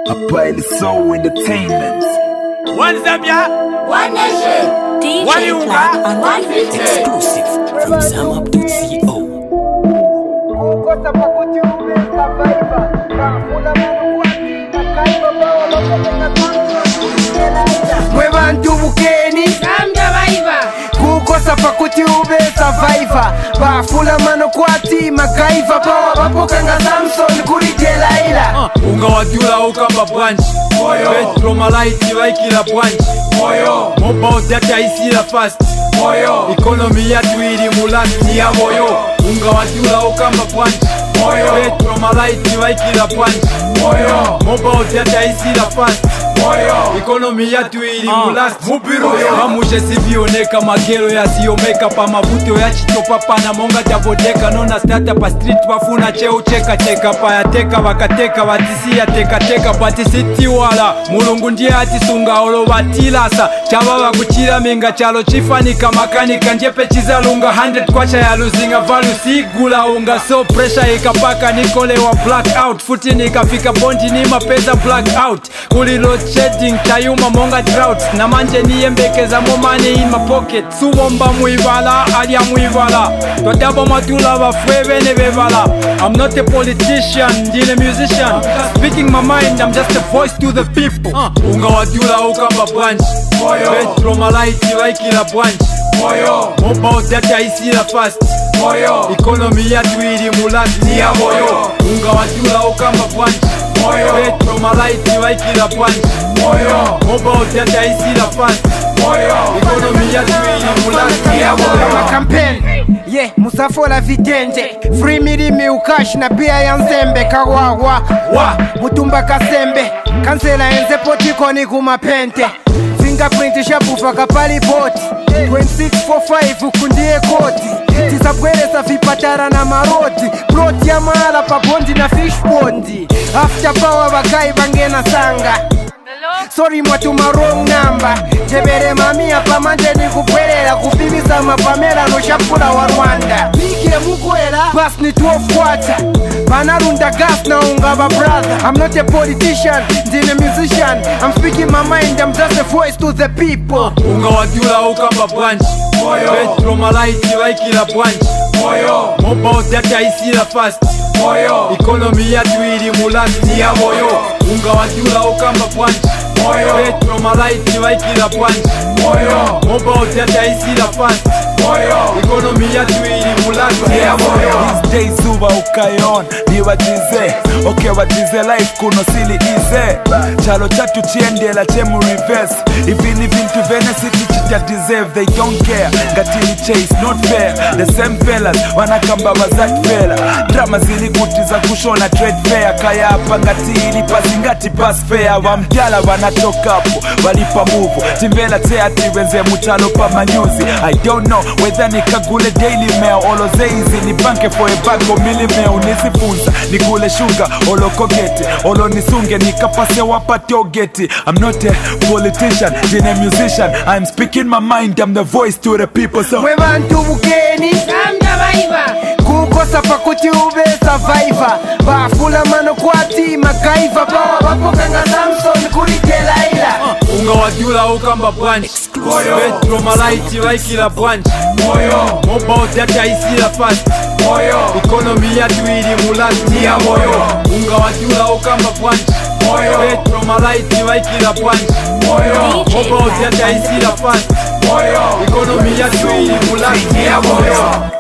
Apaili Soul Entertainment. One Zambia, One nation, DJ One Yunga, Flag one future. exclusive from ZamUp.co. Kukosa pakuti umesa vaiva Kafula manu kwati Makaiva bawa lokote na Samson Mwe bantu bukeni Zambia baiva, Kukosa pakuti umesa vaiva Bafula manu kwati Makaiva bawa bapoka nga Samson kuri Delaila unga wajula ukamba branch Petro malaiti waikila branch Mobile data isila fast Economy yatu ili mulati ya moyo unga wajula ukamba branch Petro malaiti waikila branch Mobile data isila fast Economy yatu ili mulati Mamuje sivioneka magero yasiyomeka pa mavuto ya chitopa pana monga jabodeka nona stata pa street wafuna cheo cheka cheka pa yateka wakateka watisi ya teka teka patisiti wala mulungu ndiye atisunga olo batilasa chababa kuchira minga chalo chifanika makanika njepe chizalunga 100 kwacha ya luzinga value sigula unga so pressure ikapaka nikolewa blackout futi nikafika bondi ni mapeza blackout kulilo shedding tayuma monga drought na manje niyembekeza mo money in my pocket subomba muivala alia muivala twadaba matula bafwe bene bevala I'm not a politician ndine musician speaking my mind I'm just a voice to the people unga wadula ukamba branch Petro malaiti waikila branch mobile data isila fast economy yatu ili mulati ya moyo unga wadula ukamba branch Petro malaiti waikila branch mobile data isila fast economy yatu ili mulati ya moyo Makampeni yeah, musafola vitende Free milimi ukashi na pia ya nzembe Kawawa mutumba kasembe Kansela enze potiko ni kumapente Fingerprint shabufa kapali poti 2645 ukundie koti Tisabweresa vipatara na maroti Ploti ya mahala pa bondi na fish bondi After power bakai bangena sanga Sorry mwatuma wrong number Jebere mamia pamanje ni kupwelela Kupibisa mapamela no shapula wa Rwanda Mikile mukwela Bas ni 12 quarter Banarunda gas na unga ba brother I'm not a politician, ndine musician I'm speaking my mind, I'm just a voice to the people unga wadula ukamba branch Petro malaiti waikila branch mobile data isila fast economy yatu ili mulati ya moyo unga wadula ukamba branch Petro malaiti waikila branch mobile data isila fast economy yatu ili mulati ya moyo These days uba ukayon nibajize okay bajize life kuno sili ize chalo chatu chiendela chemu reverse even ibintu vene city chicha deserve they don't care ngatili chase not fair the same fellas wanakamba bazat fella drama zili kutiza kushona trade fair kaya hapa ngatili pasi ngati pass fair wamjala wanatoka hapo walipa move timbela teati wenze mutalo pa manyuzi I don't know whether nikagule daily mail olo zeizi ni banke for a bag o milimeo nisifunza nikule sugar olo kogete olo nisunge nikapase wapate ogeti I'm not a politician jine musician I'm speaking my mind I'm the voice to the people so Mwe bantu bukeni Zambia baiva, Kukosa pakuti ubesa vaiva Bafula mano kwati Makaiva bawa bapoka nga Samson kuri Delaila unga wadula ukamba branch Petro malaiti waikila branch mobile data isila fast economy yatu ili mulati ya moyo unga wadula ukamba branch Petro malaiti waikila branch mobile data isila fast economy yatu ili mulati ya moyo